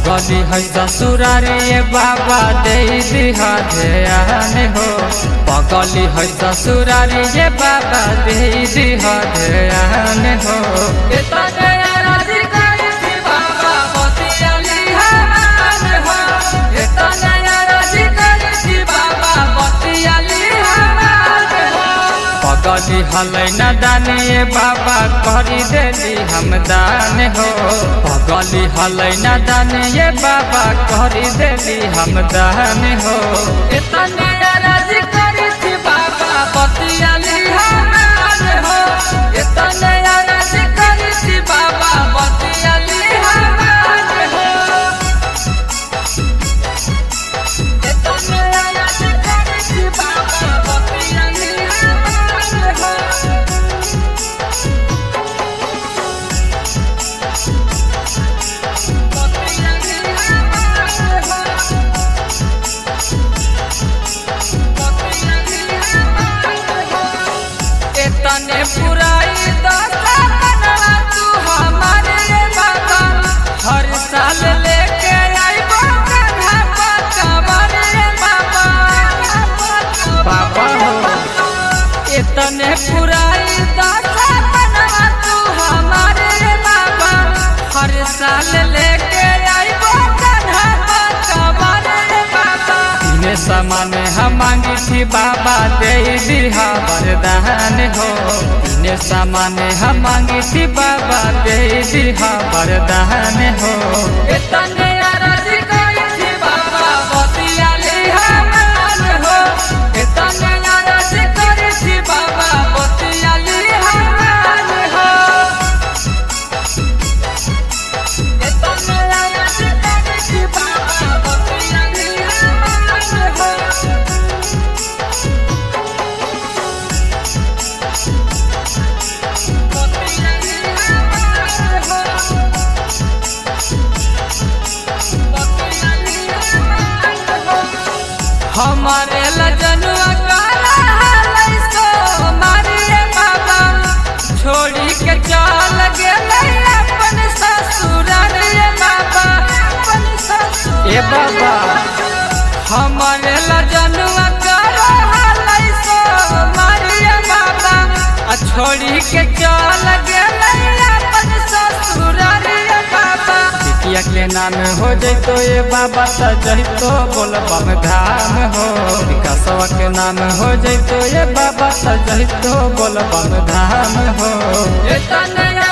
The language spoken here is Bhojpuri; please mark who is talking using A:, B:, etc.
A: पगली है ससुरारी ये बाबा दे दिहा ध्यान हो। पगली है ससुरारी ये बाबा दे दिहा ध्यान हो। पगली हलै न दान ये बाबा करी देली हम दान हो। पगली हलै न दान ये बाबा करी देली हम दान हो।
B: इतने अरज करी थी बाबा बतियाली हमार हो। इतने अरज करी थी बाबा बतियाली हमार हो। इतने अरज करी थी बाबा बतियाली हमार हो। बतियाली हमार हो। तने पुराई दशा बनवा तू हमारे बाबा। हर साल लेके आइबो कान्हा पचमन रे बाबा।
A: बाबा हो
B: इतने पुराई दशा बनवा तू हमारे बाबा। हर साल लेके आइबो कान्हा पचमन रे बाबा।
A: इन्हें सामान हम मांगी थी बाबा दे दिहा वरदान हो। इन्हें सामान हम मांगी थी बाबा दे दिहा वरदान हो।
B: इतने अरज करी थी बाबा बतियाली हमार हो। इतने अरज करी थी बाबा बतियाली हमार हो। इतने अरज करी थी बाबा बतियाली हमार हो। बतियाली हमार हो। हमारे लजनुआ काला हालै सो मारिए बाबा। छोड़ी के चल गेलै अपन ससुराल रे बाबा। अपन ससुर
A: ए बाबा
B: हमारे लजनुआ काला हालै सो मारिए बाबा। छोड़ी के चल गेलै अपन ससुराल रे बाबा।
A: बिटिया के नाम हो जैतो ये बाबा सजैतो बोलबम धाम हो। विकासवा के नाम हो जैतो ये बाबा सजैतो बोलबम धाम हो।
B: इतने